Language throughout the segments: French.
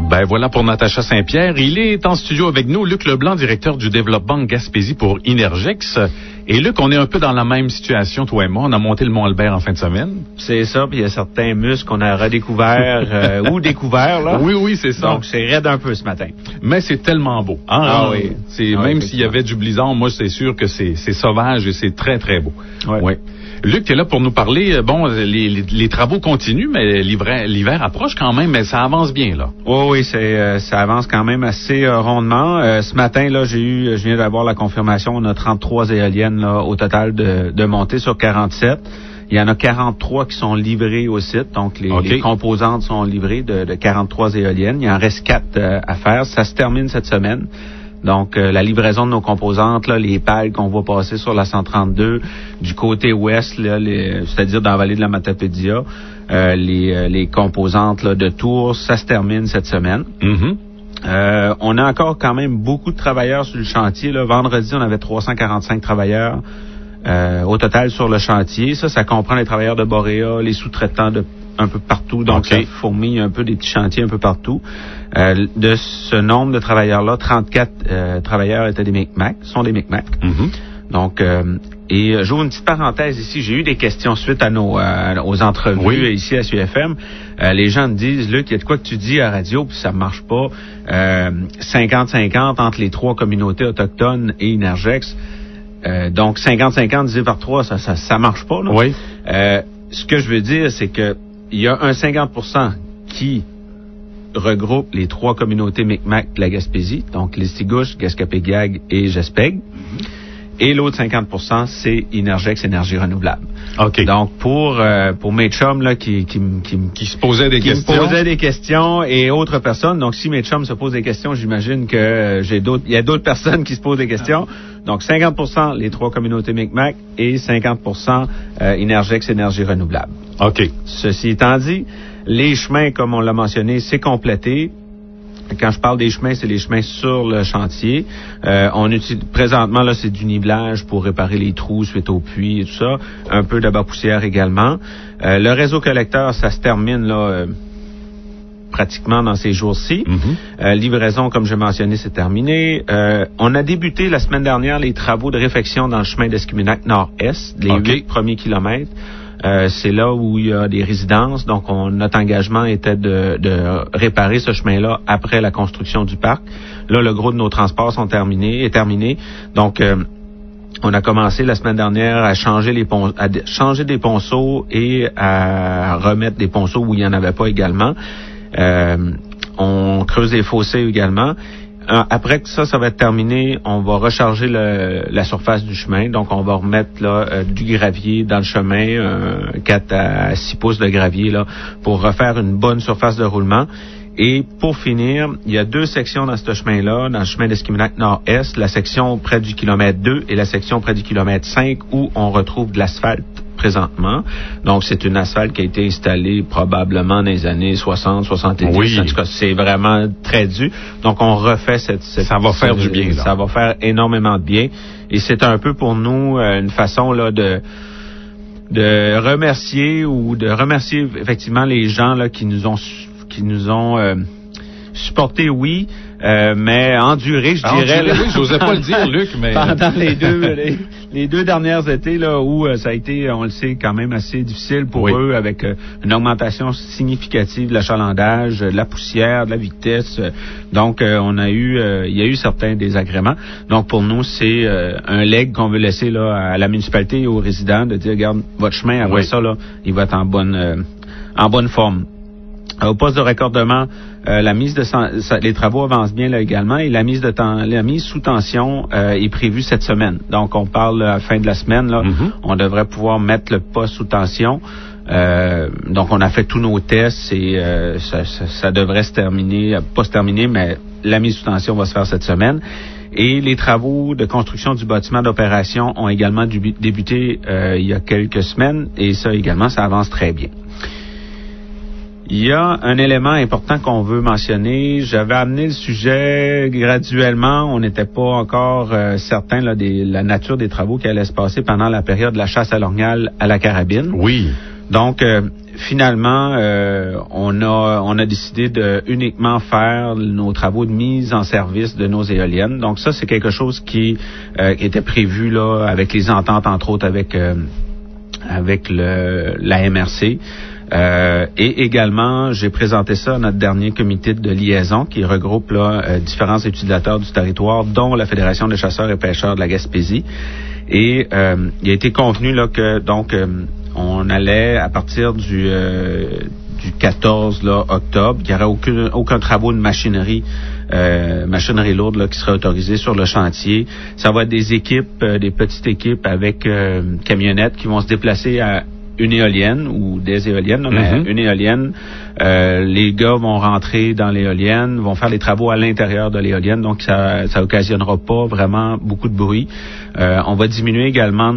Ben voilà pour Natacha Saint-Pierre. Il est en studio avec nous, Luc Leblanc, directeur du développement Gaspésie pour Inergex. Et Luc, on est un peu dans la même situation, toi et moi. On a monté le Mont-Albert en fin de semaine. C'est ça, puis il y a certains muscles qu'on a redécouverts ou découverts, là. Oui, c'est ça. Donc, c'est raide un peu ce matin. Mais c'est tellement beau. Hein? Ah oui. Même s'il y avait du blizzard, moi, c'est sûr que c'est sauvage et c'est très, très beau. Oui. Luc, tu es là pour nous parler. Bon, les travaux continuent, mais l'hiver approche quand même, mais ça avance bien, là. Oui, ça avance quand même assez rondement. Ce matin, là, je viens d'avoir la confirmation, on a 33 éoliennes là, au total de montées sur 47. Il y en a 43 qui sont livrées au site, donc les composantes sont livrées de 43 éoliennes. Il en reste 4 à faire. Ça se termine cette semaine. Donc, la livraison de nos composantes, là, les pales qu'on voit passer sur la 132, du côté ouest, là, c'est-à-dire dans la vallée de la Matapédia, les composantes là, de Tours, ça se termine cette semaine. Mm-hmm. On a encore quand même beaucoup de travailleurs sur le chantier. Là. Vendredi, on avait 345 travailleurs au total sur le chantier. Ça comprend les travailleurs de Boréa, les sous-traitants de un peu partout, donc ça fourmille un peu des petits chantiers un peu partout. De ce nombre de travailleurs-là, 34 travailleurs étaient des Micmacs, sont des Micmacs. Mm-hmm. Donc, et j'ouvre une petite parenthèse ici. J'ai eu des questions suite à aux entrevues ici à SUFM. Les gens me disent, Luc, il y a de quoi que tu dis à la radio, puis ça marche pas. 50-50 entre les 3 communautés autochtones et Inergex. Donc, 50-50 divisé par 3, ça marche pas, là. Oui. Ce que je veux dire, c'est que il y a un 50% qui regroupe les 3 communautés Micmac de la Gaspésie, donc les Stigouches, Gaspé-Gag et Gespeg. Mm-hmm. Et l'autre 50%, c'est Inergex Énergie Renouvelable. OK. Donc, pour mes chums, là, qui se posaient des questions. Me posaient des questions et autres personnes. Donc, si mes chums se posent des questions, j'imagine que il y a d'autres personnes qui se posent des questions. Donc, 50% les 3 communautés Micmac et 50% Inergex Énergie Renouvelable. OK. Ceci étant dit, les chemins, comme on l'a mentionné, c'est complété. Quand je parle des chemins, c'est les chemins sur le chantier. On utilise présentement là, c'est du nivelage pour réparer les trous suite aux pluies et tout ça. Un peu de bas-poussière également. Le réseau collecteur, ça se termine là pratiquement dans ces jours-ci. Mm-hmm. Livraison, comme j'ai mentionné, c'est terminé. On a débuté la semaine dernière les travaux de réfection dans le chemin d'Escuminac Nord-Est, les 8 premiers kilomètres. C'est là où il y a des résidences. Donc, notre engagement était de réparer ce chemin-là après la construction du parc. Là, le gros de nos transports est terminé. Donc, on a commencé la semaine dernière à changer des ponceaux et à remettre des ponceaux où il n'y en avait pas également. On creuse des fossés également. Après que ça va être terminé, on va recharger la surface du chemin. Donc, on va remettre là, du gravier dans le chemin, 4 à 6 pouces de gravier là, pour refaire une bonne surface de roulement. Et pour finir, il y a 2 sections dans ce chemin-là, dans le chemin d'Escuminac Nord-Est, la section près du kilomètre 2 et la section près du kilomètre 5 où on retrouve de l'asphalte présentement. Donc, c'est une asphalte qui a été installée probablement dans les années 60, 70. Oui. En tout cas, c'est vraiment très dû. Donc, on refait ça va faire du bien, là. Ça va faire énormément de bien. Et c'est un peu pour nous une façon là de remercier effectivement les gens là qui nous ont supporté, oui, mais enduré, je dirais. Oui, j'osais pas le dire, Luc, mais pendant les 2 dernières étés là où ça a été, on le sait, quand même assez difficile pour eux, avec une augmentation significative de l'achalandage, de la poussière, de la vitesse. Donc, il y a eu certains désagréments. Donc, pour nous, c'est un legs qu'on veut laisser là à la municipalité et aux résidents de dire, regarde, votre chemin après ça là, il va être en bonne forme. Au poste de raccordement, les travaux avancent bien là également et la mise sous tension est prévue cette semaine. Donc, on parle à la fin de la semaine, là, on devrait pouvoir mettre le poste sous tension. Donc, on a fait tous nos tests et ça devrait pas se terminer, mais la mise sous tension va se faire cette semaine. Et les travaux de construction du bâtiment d'opération ont également débuté il y a quelques semaines et ça également, ça avance très bien. Il y a un élément important qu'on veut mentionner. J'avais amené le sujet graduellement. On n'était pas encore certain là, de la nature des travaux qui allaient se passer pendant la période de la chasse à l'orignal à la carabine. Oui. Donc, finalement, on a décidé de uniquement faire nos travaux de mise en service de nos éoliennes. Donc, ça, c'est quelque chose qui était prévu là avec les ententes, entre autres, avec la MRC. Et également, j'ai présenté ça à notre dernier comité de liaison qui regroupe là, différents utilisateurs du territoire, dont la Fédération des chasseurs et pêcheurs de la Gaspésie. Et il a été convenu là, que donc on allait, à partir du 14 là, octobre, il n'y aurait aucun travaux de machinerie lourde là, qui serait autorisée sur le chantier. Ça va être des équipes, des petites équipes avec camionnettes qui vont se déplacer à une éolienne ou des éoliennes, mais une éolienne. Les gars vont rentrer dans l'éolienne, vont faire les travaux à l'intérieur de l'éolienne, donc ça occasionnera pas vraiment beaucoup de bruit. On va diminuer également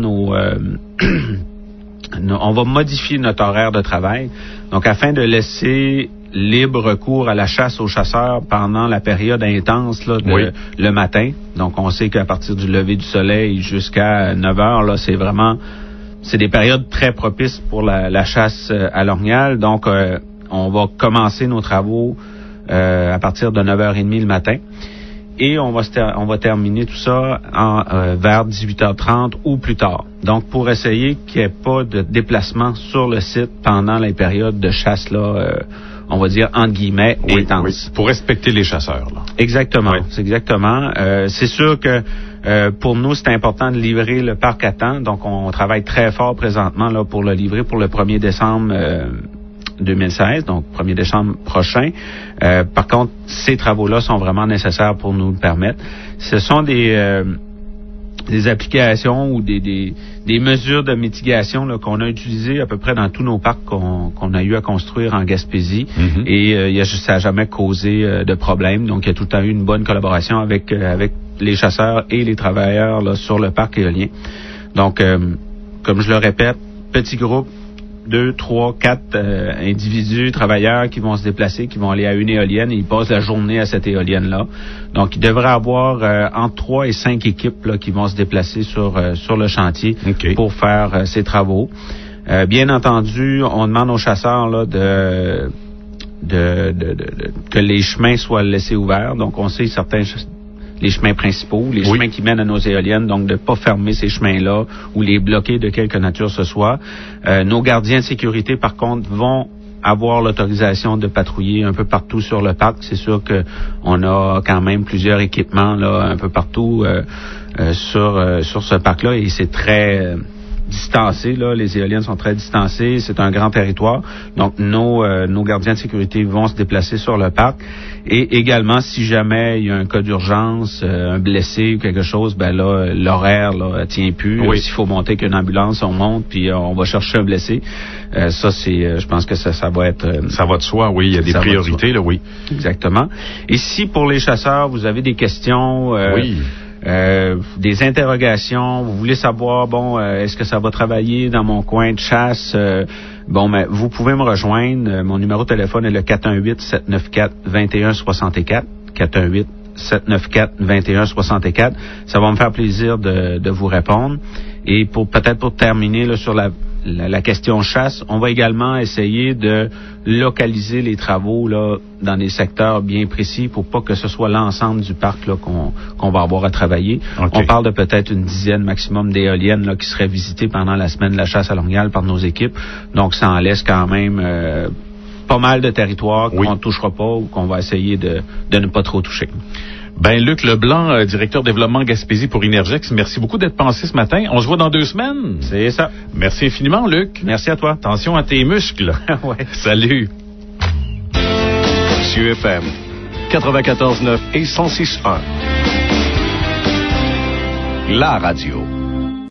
on va modifier notre horaire de travail, donc afin de laisser libre cours à la chasse aux chasseurs pendant la période intense là, le matin. Donc on sait qu'à partir du lever du soleil jusqu'à 9 heures, là, c'est des périodes très propices pour la chasse à l'orignal. Donc, on va commencer nos travaux à partir de 9h30 le matin. Et on va terminer tout ça vers 18h30 ou plus tard. Donc, pour essayer qu'il n'y ait pas de déplacement sur le site pendant les périodes de chasse, là, on va dire, entre guillemets, intenses. Oui, pour respecter les chasseurs. Là. Exactement, c'est exactement. C'est sûr que pour nous, c'est important de livrer le parc à temps. Donc, on travaille très fort présentement là pour le livrer pour le 1er décembre 2016, donc 1er décembre prochain. Par contre, ces travaux-là sont vraiment nécessaires pour nous le permettre. Ce sont des applications ou des mesures de mitigation là, qu'on a utilisées à peu près dans tous nos parcs qu'on a eu à construire en Gaspésie. Et ça n'a jamais causé de problème. Donc, il y a tout le temps eu une bonne collaboration avec les chasseurs et les travailleurs là, sur le parc éolien. Donc, comme je le répète, petit groupe, 2, 3, 4 individus, travailleurs qui vont se déplacer, qui vont aller à une éolienne et ils passent la journée à cette éolienne-là. Donc, il devrait y avoir entre 3 et 5 équipes là, qui vont se déplacer sur le chantier pour faire ces travaux. Bien entendu, on demande aux chasseurs là, que les chemins soient laissés ouverts. Donc, on sait les chemins principaux, les chemins qui mènent à nos éoliennes, donc de ne pas fermer ces chemins-là ou les bloquer de quelque nature ce soit. Nos gardiens de sécurité, par contre, vont avoir l'autorisation de patrouiller un peu partout sur le parc. C'est sûr que on a quand même plusieurs équipements là un peu partout sur ce parc-là et c'est très distancé, là, les éoliennes sont très distancées, c'est un grand territoire. Donc, nos gardiens de sécurité vont se déplacer sur le parc. Et également, si jamais il y a un cas d'urgence, un blessé ou quelque chose, ben là, l'horaire là tient plus. S'il faut monter qu'une ambulance, on monte, puis on va chercher un blessé. Ça, c'est, je pense que ça va être... ça va de soi, oui. Il y a des priorités, là, oui. Exactement. Et si, pour les chasseurs, vous avez des questions... des interrogations, vous voulez savoir, est-ce que ça va travailler dans mon coin de chasse? Vous pouvez me rejoindre. Mon numéro de téléphone est le 418-794-2164. 418-794-2164. Ça va me faire plaisir de vous répondre. Et pour terminer là, sur la question chasse, on va également essayer de localiser les travaux là dans des secteurs bien précis pour pas que ce soit l'ensemble du parc là qu'on va avoir à travailler. On parle de peut-être une dizaine maximum d'éoliennes là qui seraient visitées pendant la semaine de la chasse à l'orignal par nos équipes. Donc ça en laisse quand même pas mal de territoires qu'on ne touchera pas ou qu'on va essayer de ne pas trop toucher. Ben, Luc Leblanc, directeur développement Gaspésie pour Inergex, merci beaucoup d'être passé ce matin. On se voit dans 2 semaines. C'est ça. Merci infiniment, Luc. Merci à toi. Attention à tes muscles. Salut. CFM 94.9 et 106.1. La radio.